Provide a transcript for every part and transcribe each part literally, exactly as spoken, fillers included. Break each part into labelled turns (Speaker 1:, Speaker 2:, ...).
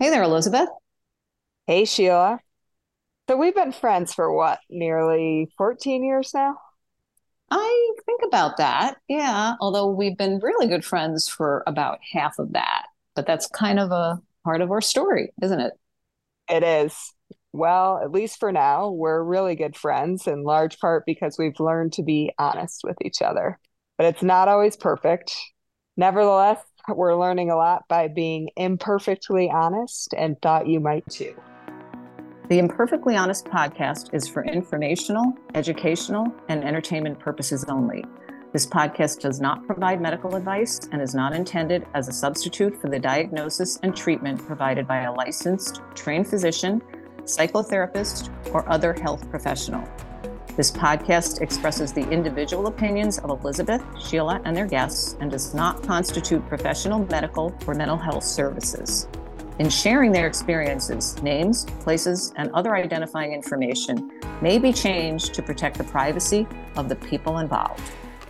Speaker 1: Hey there, Elizabeth.
Speaker 2: Hey, Sheila. So we've been friends for what, nearly fourteen years now?
Speaker 1: I think about that. Yeah, although we've been really good friends for about half of that. But that's kind of a part of our story, isn't it?
Speaker 2: It is. Well, at least for now, we're really good friends, in large part because we've learned to be honest with each other. But it's not always perfect. Nevertheless, we're learning a lot by being imperfectly honest and thought you might too.
Speaker 1: The Imperfectly Honest podcast is for informational, educational, and entertainment purposes only. This podcast does not provide medical advice and is not intended as a substitute for the diagnosis and treatment provided by a licensed, trained physician, psychotherapist, or other health professional. This podcast expresses the individual opinions of Elizabeth, Sheila, and their guests and does not constitute professional medical or mental health services. In sharing their experiences, names, places, and other identifying information may be changed to protect the privacy of the people involved.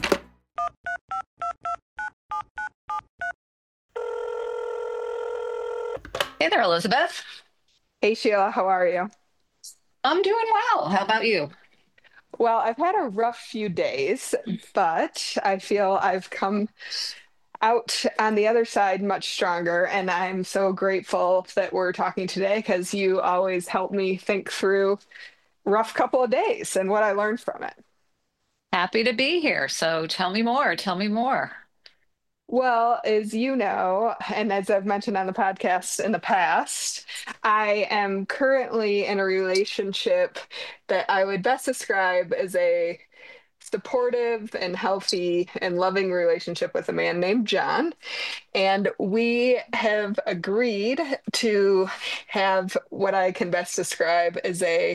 Speaker 1: Hey there, Elizabeth.
Speaker 2: Hey, Sheila, how are you?
Speaker 1: I'm doing well. How about you?
Speaker 2: Well, I've had a rough few days, but I feel I've come out on the other side much stronger. And I'm so grateful that we're talking today because you always help me think through rough couple of days and what I learned from it.
Speaker 1: Happy to be here. So tell me more. Tell me more.
Speaker 2: Well, as you know, and as I've mentioned on the podcast in the past, I am currently in a relationship that I would best describe as a supportive and healthy and loving relationship with a man named John. And we have agreed to have what I can best describe as a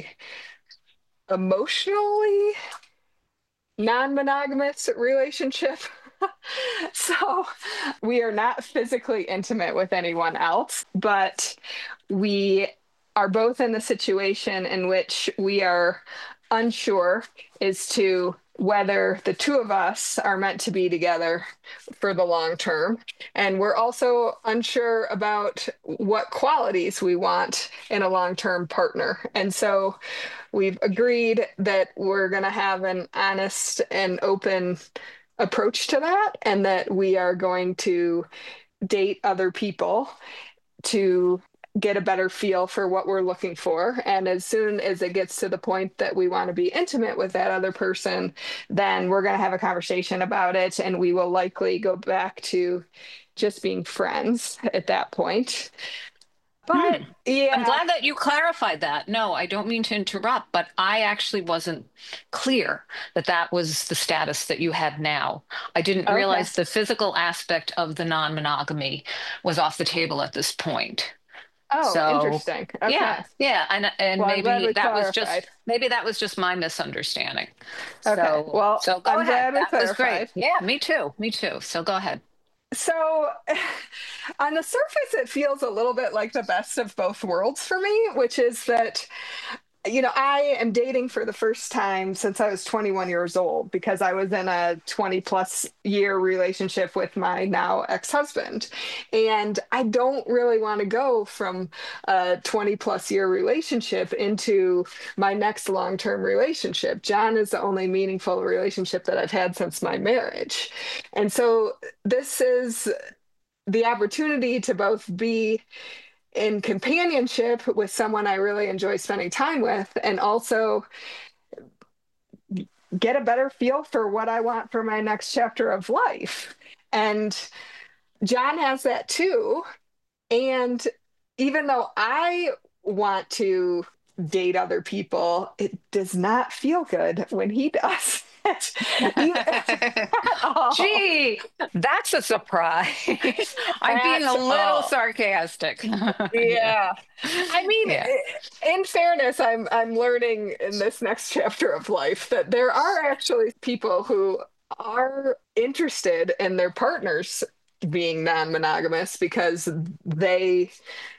Speaker 2: emotionally non-monogamous relationship. So we are not physically intimate with anyone else, but we are both in the situation in which we are unsure as to whether the two of us are meant to be together for the long term. And we're also unsure about what qualities we want in a long-term partner. And so we've agreed that we're going to have an honest and open approach to that, and that we are going to date other people to get a better feel for what we're looking for. And as soon as it gets to the point that we want to be intimate with that other person, then we're going to have a conversation about it, and we will likely go back to just being friends at that point. But
Speaker 1: Hmm. I'm
Speaker 2: yeah,
Speaker 1: glad that you clarified that. No, I don't mean to interrupt, but I actually wasn't clear that that was the status that you had now. I didn't
Speaker 2: okay.
Speaker 1: realize the physical aspect of the non-monogamy was off the table at this point.
Speaker 2: Oh,
Speaker 1: So,
Speaker 2: interesting.
Speaker 1: yeah,
Speaker 2: Okay.
Speaker 1: yeah, and and
Speaker 2: Well, I'm glad
Speaker 1: maybe
Speaker 2: we
Speaker 1: that was just
Speaker 2: clarified.
Speaker 1: maybe that was just my misunderstanding.
Speaker 2: Okay.
Speaker 1: So,
Speaker 2: Well,
Speaker 1: so go
Speaker 2: I'm
Speaker 1: ahead.
Speaker 2: glad we
Speaker 1: That was great.
Speaker 2: clarified.
Speaker 1: Yeah, me too. Me too. So go ahead.
Speaker 2: So, on the surface, it feels a little bit like the best of both worlds for me, which is that, you know, I am dating for the first time since I was twenty-one years old because I was in a twenty plus year relationship with my now ex-husband. And I don't really want to go from a twenty plus year relationship into my next long-term relationship. John is the only meaningful relationship that I've had since my marriage. And so this is the opportunity to both be in companionship with someone I really enjoy spending time with, and also get a better feel for what I want for my next chapter of life. And John has that too. And even though I want to date other people, it does not feel good when he does. Even at all.
Speaker 1: Gee, that's a surprise. I'm being a
Speaker 2: At
Speaker 1: little
Speaker 2: all.
Speaker 1: sarcastic. Yeah.
Speaker 2: Yeah. I mean,
Speaker 1: Yeah.
Speaker 2: in fairness, I'm I'm learning in this next chapter of life that there are actually people who are interested in their partners being non-monogamous because they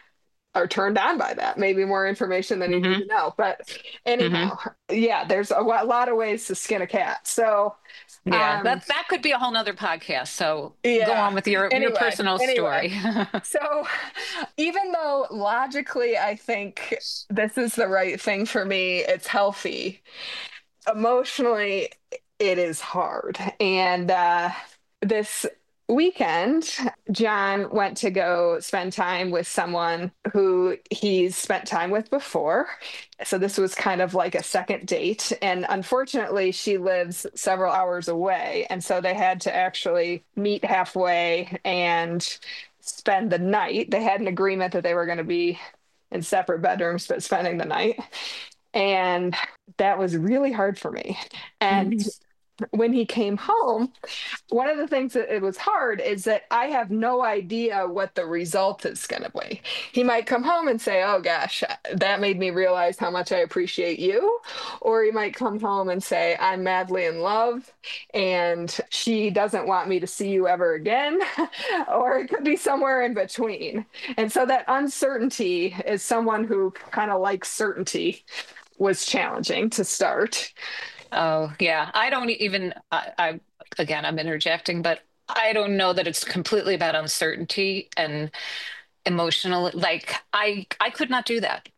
Speaker 2: are turned on by that. Maybe more information than you need
Speaker 1: Mm-hmm.
Speaker 2: to know. But
Speaker 1: Mm-hmm.
Speaker 2: anyhow, yeah, there's a, wa- lot of ways to skin a cat. So,
Speaker 1: Yeah,
Speaker 2: um,
Speaker 1: that that could be a whole nother podcast. So go
Speaker 2: yeah.
Speaker 1: on with your your
Speaker 2: Anyway,
Speaker 1: personal
Speaker 2: anyway.
Speaker 1: story.
Speaker 2: So, even though logically I think this is the right thing for me, it's healthy, emotionally, it is hard. And uh, this weekend, John went to go spend time with someone who he's spent time with before. So this was kind of like a second date. And unfortunately, she lives several hours away. And so they had to actually meet halfway and spend the night. They had an agreement that they were going to be in separate bedrooms, but spending the night. And that was really hard for me. And
Speaker 1: Mhm.
Speaker 2: when he came home, one of the things that it was hard is that I have no idea what the result is going to be. He might come home and say, "Oh gosh, that made me realize how much I appreciate you." Or he might come home and say, "I'm madly in love and she doesn't want me to see you ever again." Or it could be somewhere in between. And so that uncertainty, is someone who kind of likes certainty, was challenging to start.
Speaker 1: Oh, yeah. I don't even, I, I, again, I'm interjecting, but I don't know that it's completely about uncertainty and emotional. Like I, I could not do that.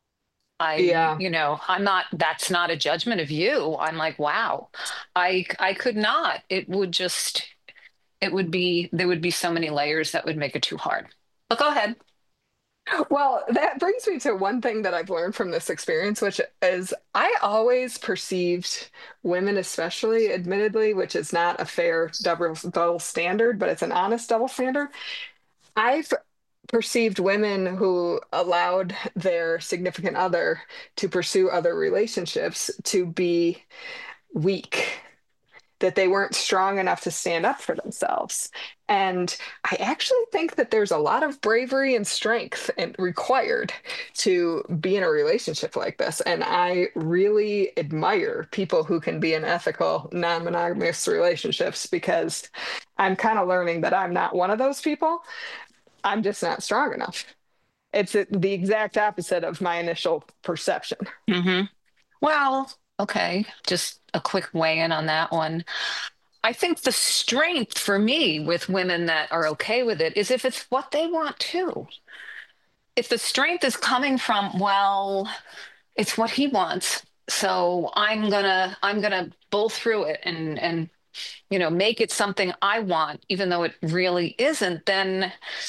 Speaker 1: I,
Speaker 2: Yeah.
Speaker 1: you know, I'm not, that's not a judgment of you. I'm like, wow, I, I could not. It would just, it would be, there would be so many layers that would make it too hard. But go ahead.
Speaker 2: Well, that brings me to one thing that I've learned from this experience, which is I always perceived women, especially, admittedly, which is not a fair double, double standard, but it's an honest double standard. I've perceived women who allowed their significant other to pursue other relationships to be weak, that they weren't strong enough to stand up for themselves. And I actually think that there's a lot of bravery and strength and required to be in a relationship like this. And I really admire people who can be in ethical, non-monogamous relationships, because I'm kind of learning that I'm not one of those people. I'm just not strong enough. It's the exact opposite of my initial perception.
Speaker 1: Hmm. Well, okay. Just a quick weigh in on that one. I think the strength for me with women that are okay with it is if it's what they want too. If the strength is coming from, well, it's what he wants, so I'm gonna I'm gonna bull through it and and you know make it something I want, even though it really isn't, then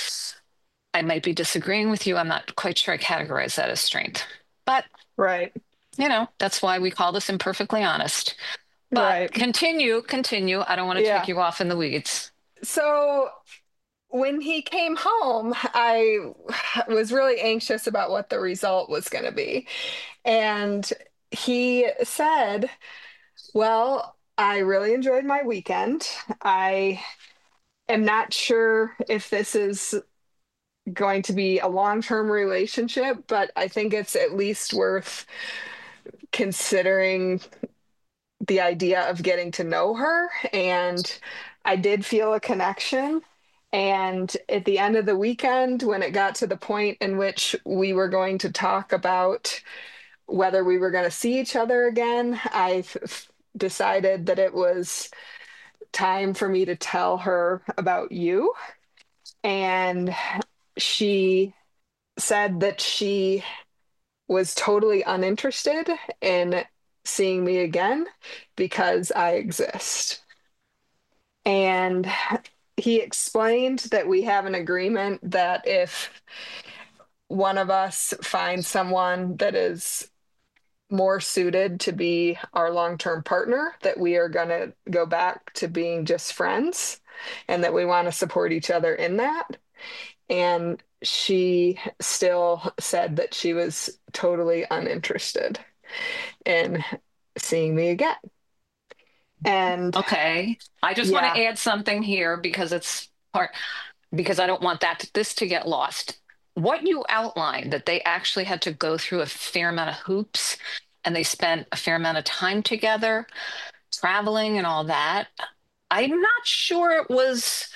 Speaker 1: I might be disagreeing with you. I'm not quite sure I categorize that as strength. But,
Speaker 2: Right.
Speaker 1: you know, that's why we call this imperfectly honest. But
Speaker 2: Right.
Speaker 1: continue, continue. I don't want to take
Speaker 2: Yeah.
Speaker 1: you off in the weeds.
Speaker 2: So when he came home, I was really anxious about what the result was going to be. And he said, "Well, I really enjoyed my weekend. I am not sure if this is going to be a long-term relationship, but I think it's at least worth considering the idea of getting to know her." And I did feel a connection. And at the end of the weekend, when it got to the point in which we were going to talk about whether we were going to see each other again, I f- decided that it was time for me to tell her about you. And she said that she was totally uninterested in seeing me again because I exist. And he explained that we have an agreement that if one of us finds someone that is more suited to be our long-term partner, that we are going to go back to being just friends and that we want to support each other in that. And she still said that she was totally uninterested in seeing me again. And
Speaker 1: Okay. I just want
Speaker 2: yeah,
Speaker 1: to add something here because it's part, because I don't want that this to get lost. What you outlined, that they actually had to go through a fair amount of hoops and they spent a fair amount of time together, traveling and all that. I'm not sure it was.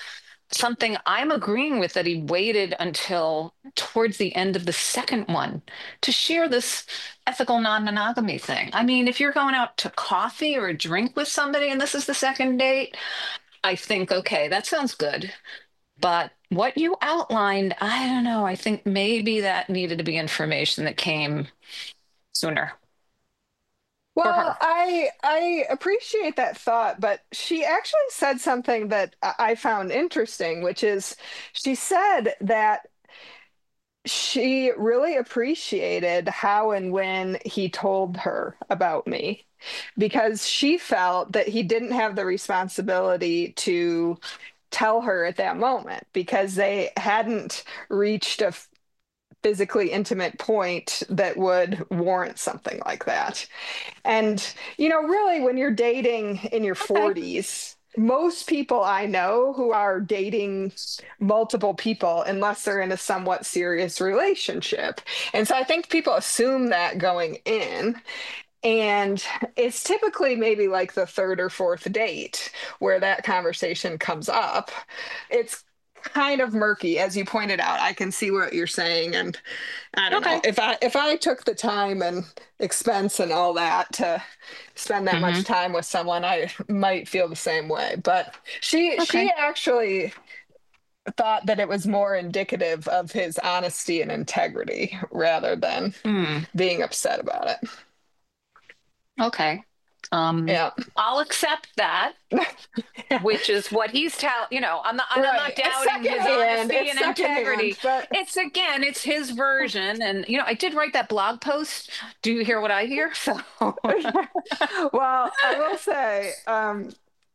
Speaker 3: something I'm agreeing with, that he waited until towards the end of the second one to share this ethical non-monogamy thing. I mean, if you're going out to coffee or a drink with somebody and this is the second date, I think, okay, that sounds good. But what you outlined, I don't know. I think maybe that needed to be information that came sooner for
Speaker 2: Well,
Speaker 3: her.
Speaker 2: I I appreciate that thought, but she actually said something that I I found interesting, which is she said that she really appreciated how and when he told her about me because she felt that he didn't have the responsibility to tell her at that moment because they hadn't reached a physically intimate point that would warrant something like that. And, you know, really, when you're dating in your
Speaker 3: Okay.
Speaker 2: forties, most people I know who are dating multiple people, unless they're in a somewhat serious relationship. And so I think people assume that going in. And it's typically maybe like the third or fourth date where that conversation comes up. It's kind of murky, as you pointed out. I can see what you're saying, and I don't know
Speaker 3: Okay.
Speaker 2: if I if I took the time and expense and all that to spend that much
Speaker 3: Hmm.
Speaker 2: time with someone, I might feel the same way. But she she
Speaker 3: Okay.
Speaker 2: actually thought that it was more indicative of his honesty and integrity rather than
Speaker 3: Hmm.
Speaker 2: being upset about it.
Speaker 3: Okay. Um,
Speaker 2: Yeah.
Speaker 3: I'll accept that, which is what he's telling, you know, I'm not, and I'm
Speaker 2: Right.
Speaker 3: not
Speaker 2: It's
Speaker 3: doubting his
Speaker 2: secondhand.
Speaker 3: honesty
Speaker 2: It's
Speaker 3: and
Speaker 2: secondhand,
Speaker 3: integrity.
Speaker 2: but
Speaker 3: It's again, it's his version. And, you know, I did write that blog post. Do you hear what I hear? So,
Speaker 2: well, I will say, um,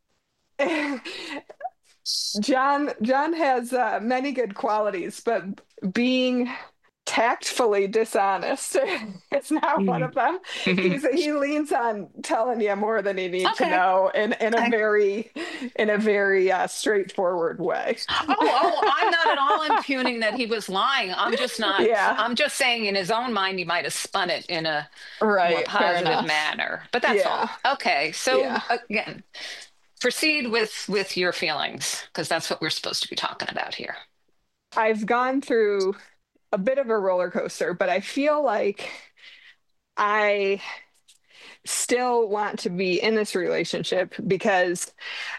Speaker 2: John John has uh, many good qualities, but being tactfully dishonest is not one
Speaker 3: Mm.
Speaker 2: of them.
Speaker 3: Mhm.
Speaker 2: He's he leans on telling you more than you need to
Speaker 3: Okay.
Speaker 2: know in in a
Speaker 3: Okay.
Speaker 2: very in a very uh, straightforward way.
Speaker 3: Oh, oh, I'm not at all impugning that he was lying. I'm just not,
Speaker 2: Yeah,
Speaker 3: I'm just saying in his own mind, he might have spun it in a more
Speaker 2: right. Fair
Speaker 3: positive
Speaker 2: enough.
Speaker 3: manner. But that's
Speaker 2: Yeah,
Speaker 3: all. Okay. So
Speaker 2: yeah.
Speaker 3: again, proceed with with your feelings because that's what we're supposed to be talking about here.
Speaker 2: I've gone through a bit of a roller coaster, but I feel like I still want to be in this relationship because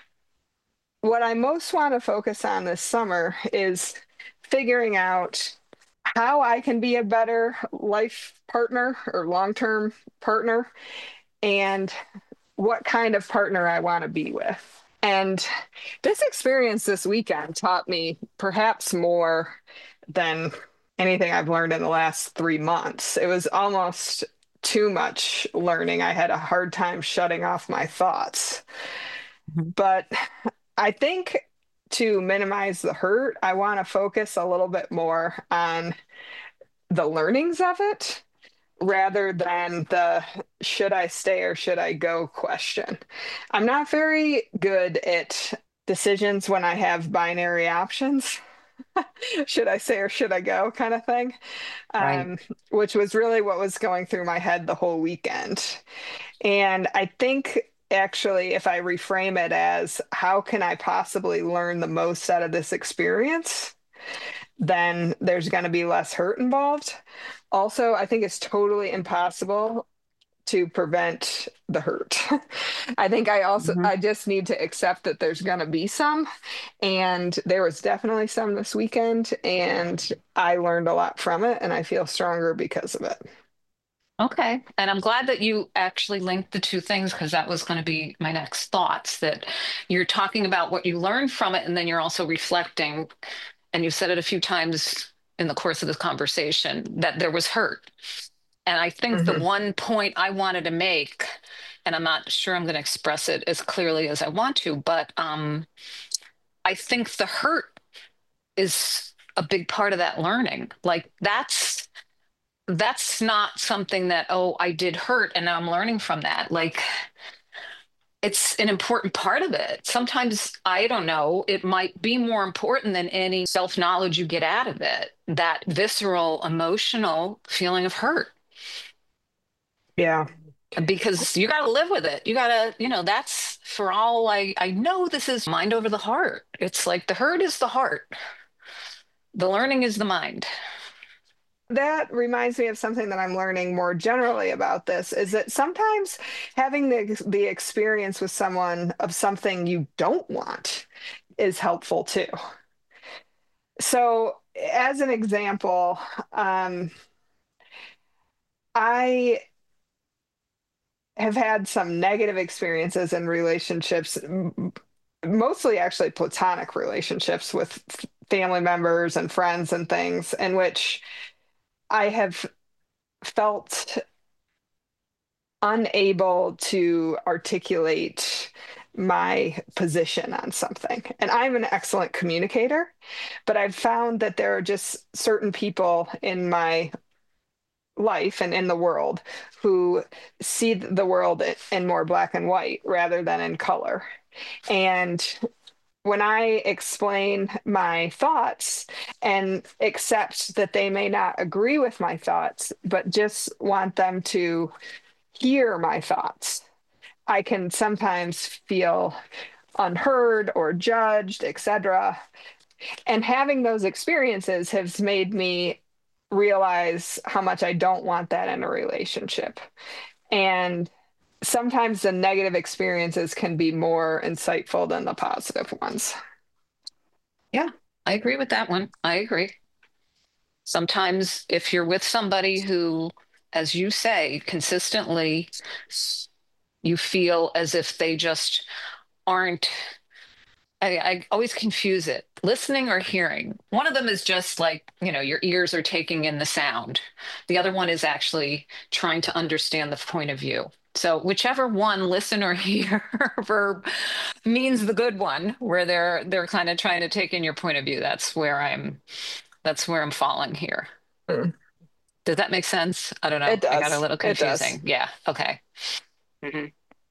Speaker 2: what I most want to focus on this summer is figuring out how I can be a better life partner or long-term partner and what kind of partner I want to be with. And this experience this weekend taught me perhaps more than anything I've learned in the last three months. It was almost too much learning. I had a hard time shutting off my thoughts.
Speaker 3: Mhm.
Speaker 2: But I think to minimize the hurt, I want to focus a little bit more on the learnings of it rather than the should I stay or should I go question. I'm not very good at decisions when I have binary options. Should I say or should I go kind of thing,
Speaker 3: Right.
Speaker 2: um, which was really what was going through my head the whole weekend. And I think actually, if I reframe it as how can I possibly learn the most out of this experience, then there's going to be less hurt involved. Also, I think it's totally impossible to prevent the hurt. I think I also
Speaker 3: Mhm.
Speaker 2: I just need to accept that there's going to be some, and there was definitely some this weekend, and I learned a lot from it, and I feel stronger because of it.
Speaker 3: Okay. And I'm glad that you actually linked the two things because that was going to be my next thoughts that you're talking about what you learned from it, and then you're also reflecting, and you said it a few times in the course of this conversation that there was hurt. And I think the
Speaker 2: Hmm.
Speaker 3: one point I wanted to make, and I'm not sure I'm going to express it as clearly as I want to, but um, I think the hurt is a big part of that learning. Like that's that's not something that, oh, I did hurt and now I'm learning from that. Like it's an important part of it. Sometimes, I don't know, it might be more important than any self-knowledge you get out of it, that visceral, emotional feeling of hurt.
Speaker 2: Yeah.
Speaker 3: Because you got to live with it. You got to, you know, that's for all I, I know this is mind over the heart. It's like the hurt is the heart. The learning is the mind.
Speaker 2: That reminds me of something that I'm learning more generally about this is that sometimes having the the experience with someone of something you don't want is helpful too. So, as an example, um, I have had some negative experiences in relationships, m- mostly actually platonic relationships with f- family members and friends and things, in which I have felt unable to articulate my position on something. And I'm an excellent communicator, but I've found that there are just certain people in my life and in the world who see the world in more black and white rather than in color. And when I explain my thoughts and accept that they may not agree with my thoughts, but just want them to hear my thoughts, I can sometimes feel unheard or judged, et cetera. And having those experiences has made me realize how much I don't want that in a relationship. And sometimes the negative experiences can be more insightful than the positive ones.
Speaker 3: Yeah, I agree with that one. I agree. Sometimes if you're with somebody who, as you say, consistently you feel as if they just aren't, I, I always confuse it, listening or hearing. One of them is just like, you know, your ears are taking in the sound. The other one is actually trying to understand the point of view. So whichever one, listen or hear verb means the good one, where they're they're kind of trying to take in your point of view. That's where I'm that's where I'm falling here.
Speaker 2: Mm.
Speaker 3: Does that make sense? I don't know.
Speaker 2: It
Speaker 3: I got a
Speaker 2: does.
Speaker 3: little
Speaker 2: It does.
Speaker 3: confusing. Yeah. Okay. Hmm.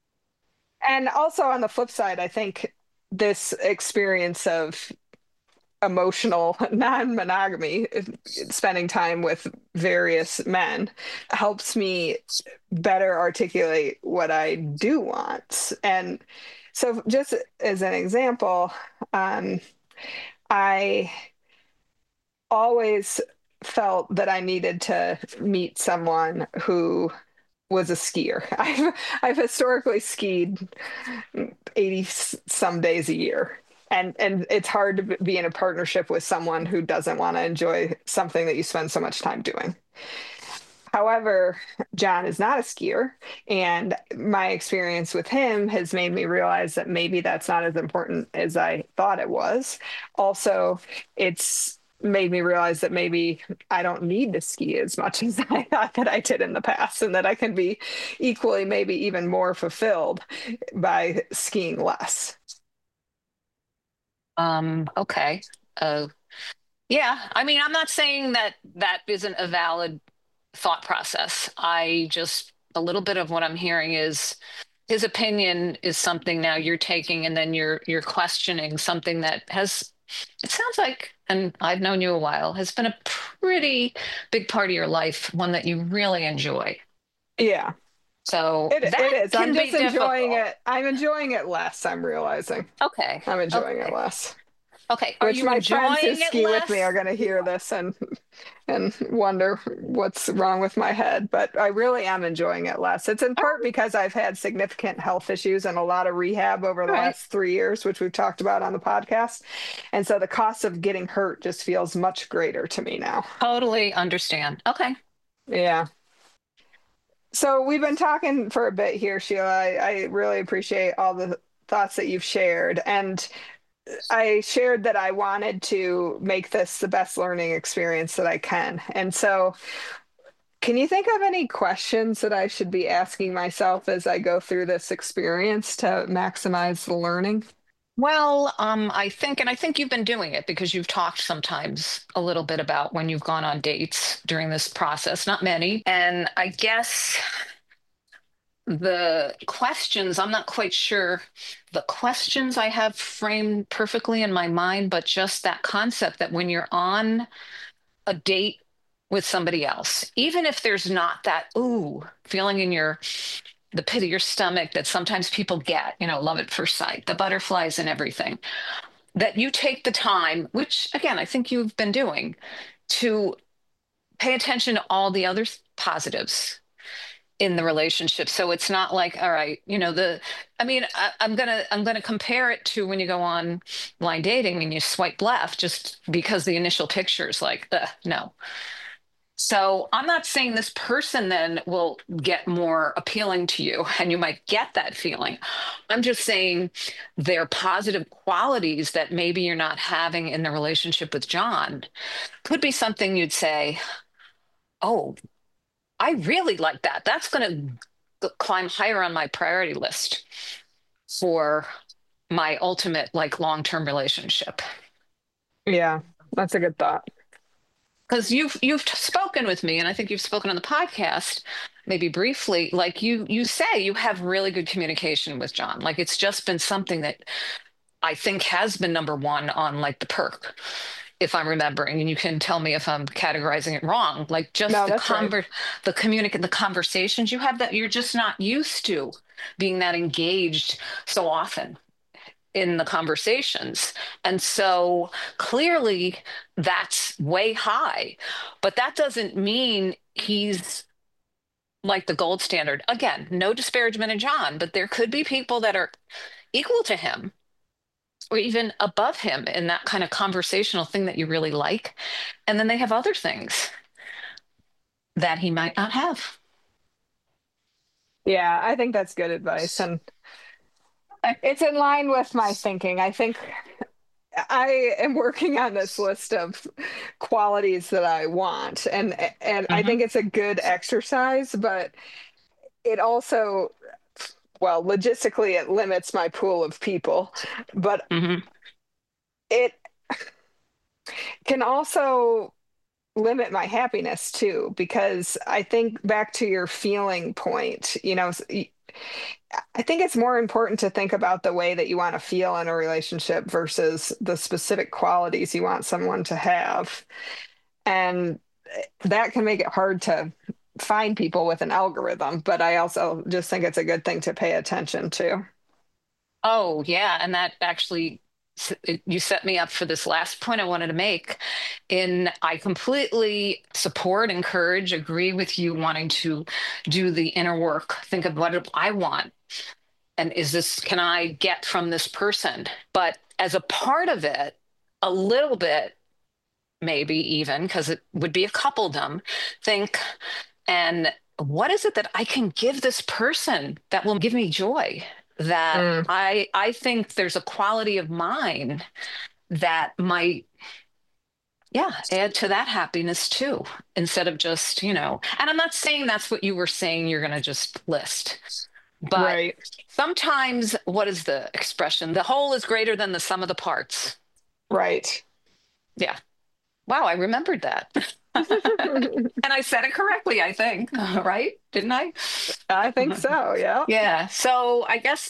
Speaker 2: And also on the flip side, I think this experience of emotional non-monogamy, spending time with various men, helps me better articulate what I do want. And so, just as an example, um, I always felt that I needed to meet someone who was a skier. I've I've historically skied eighty some days a year. And and it's hard to be in a partnership with someone who doesn't want to enjoy something that you spend so much time doing. However, John is not a skier, and my experience with him has made me realize that maybe that's not as important as I thought it was. Also, it's made me realize that maybe I don't need to ski as much as I thought that I did in the past, and that I can be equally, maybe even more fulfilled by skiing less.
Speaker 3: Um, okay. Uh, yeah. I mean, I'm not saying that that isn't a valid thought process. I just, a little bit of what I'm hearing is his opinion is something now you're taking and then you're you're questioning something that has, it sounds like, and I've known you a while, has been a pretty big part of your life, one that you really enjoy.
Speaker 2: Yeah,
Speaker 3: So
Speaker 2: it it
Speaker 3: that
Speaker 2: is. I'm
Speaker 3: can
Speaker 2: just
Speaker 3: be
Speaker 2: enjoying
Speaker 3: difficult.
Speaker 2: it. I'm enjoying it less, I'm realizing.
Speaker 3: Okay.
Speaker 2: I'm enjoying it
Speaker 3: Okay.
Speaker 2: less.
Speaker 3: Okay. Are
Speaker 2: Which
Speaker 3: you
Speaker 2: my friends who
Speaker 3: enjoying it
Speaker 2: ski with me are
Speaker 3: less?
Speaker 2: going to hear this and and wonder what's wrong with my head. But I really am enjoying it less. It's in
Speaker 3: All
Speaker 2: part
Speaker 3: right.
Speaker 2: because I've had significant health issues and a lot of rehab over the
Speaker 3: All right.
Speaker 2: last three years, which we've talked about on the podcast. And so the cost of getting hurt just feels much greater to me now.
Speaker 3: Totally understand. Okay.
Speaker 2: Yeah. So we've been talking for a bit here, Sheila. I, I really appreciate all the thoughts that you've shared. And I shared that I wanted to make this the best learning experience that I can. And so, can you think of any questions that I should be asking myself as I go through this experience to maximize the learning?
Speaker 3: Well, um, I think, and I think you've been doing it because you've talked sometimes a little bit about when you've gone on dates during this process, not many. And I guess the questions, I'm not quite sure the questions I have framed perfectly in my mind, but just that concept that when you're on a date with somebody else, even if there's not that ooh feeling in your the pit of your stomach that sometimes people get, you know, love at first sight, the butterflies and everything, that you take the time, which again, I think you've been doing, to pay attention to all the other positives in the relationship. So it's not like, all right, you know, the, I mean, I, I'm gonna, I'm gonna compare it to when you go on blind dating and you swipe left just because the initial picture is like, uh, no. So I'm not saying this person then will get more appealing to you and you might get that feeling. I'm just saying there are positive qualities that maybe you're not having in the relationship with John. Could be something you'd say, oh, I really like that. That's going to climb higher on my priority list for my ultimate, like, long-term relationship.
Speaker 2: Yeah, that's a good thought.
Speaker 3: Because you've you've spoken with me, and I think you've spoken on the podcast, maybe briefly. Like you you say, you have really good communication with John. Like it's just been something that I think has been number one on like the perk, if I'm remembering, and you can tell me if I'm categorizing it wrong. Like just
Speaker 2: No,
Speaker 3: the
Speaker 2: that's right.
Speaker 3: conver the communicate the conversations you have that you're just not used to being that engaged so often in the conversations. And so clearly that's way high, but that doesn't mean he's like the gold standard. Again, no disparagement of John, but there could be people that are equal to him or even above him in that kind of conversational thing that you really like. And then they have other things that he might not have.
Speaker 2: Yeah, I think that's good advice. And it's in line with my thinking. I think I am working on this list of qualities that I want. And and I
Speaker 3: Mhm.
Speaker 2: think it's a good exercise, but it also, well, logistically, it limits my pool of people. But
Speaker 3: Mhm.
Speaker 2: it can also limit my happiness too, because I think back to your feeling point, you know, s- y- I think it's more important to think about the way that you want to feel in a relationship versus the specific qualities you want someone to have. And that can make it hard to find people with an algorithm, but I also just think it's a good thing to pay attention to.
Speaker 3: Oh, yeah. And that actually, s- it- you set me up for this last point I wanted to make. In I completely support, encourage, agree with you wanting to do the inner work. Think of what do I want, and is this, can I get from this person? But as a part of it, a little bit, maybe even, because it would be a coupledom, think, and what is it that I can give this person that will give me joy? That
Speaker 2: Mm,
Speaker 3: I I think there's a quality of mine that might, yeah, add to that happiness too, instead of just, you know, and I'm not saying that's what you were saying you're going to just list, but
Speaker 2: right.
Speaker 3: sometimes, what is the expression? The whole is greater than the sum of the parts.
Speaker 2: Right.
Speaker 3: Yeah. Wow, I remembered that. And I said it correctly, I think, right? Didn't I?
Speaker 2: I think so. Yeah.
Speaker 3: Yeah. So I guess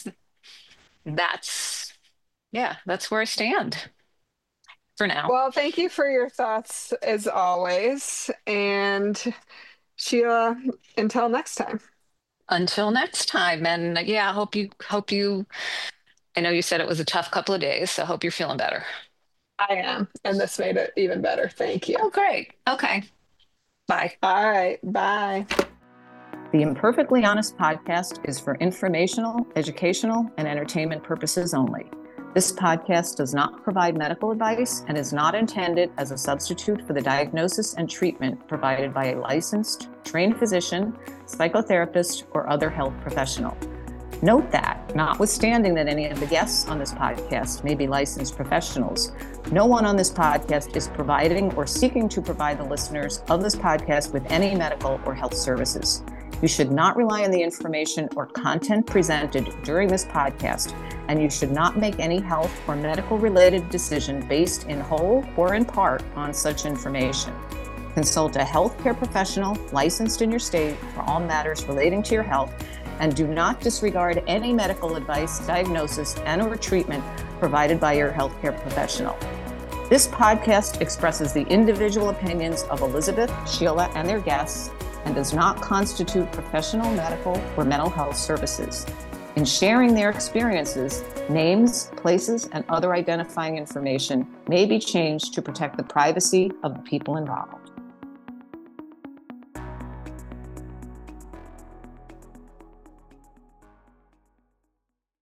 Speaker 3: that's, yeah, that's where I stand for now.
Speaker 2: Well, thank you for your thoughts as always. And Sheila, until next time.
Speaker 3: Until next time. And yeah, I hope you, hope you, I know you said it was a tough couple of days, so I hope you're feeling better.
Speaker 2: I am. And this made it even better. Thank you.
Speaker 3: Oh, great. Okay. Bye.
Speaker 2: All right. Bye.
Speaker 1: The Imperfectly Honest podcast is for informational, educational, and entertainment purposes only. This podcast does not provide medical advice and is not intended as a substitute for the diagnosis and treatment provided by a licensed, trained physician, psychotherapist, or other health professional. Note that, notwithstanding that any of the guests on this podcast may be licensed professionals, no one on this podcast is providing or seeking to provide the listeners of this podcast with any medical or health services. You should not rely on the information or content presented during this podcast, and you should not make any health or medical related decision based in whole or in part on such information. Consult a healthcare professional licensed in your state for all matters relating to your health, and do not disregard any medical advice, diagnosis, and or treatment provided by your healthcare professional. This podcast expresses the individual opinions of Elizabeth, Sheila, and their guests, and does not constitute professional, medical, or mental health services. In sharing their experiences, names, places, and other identifying information may be changed to protect the privacy of the people involved.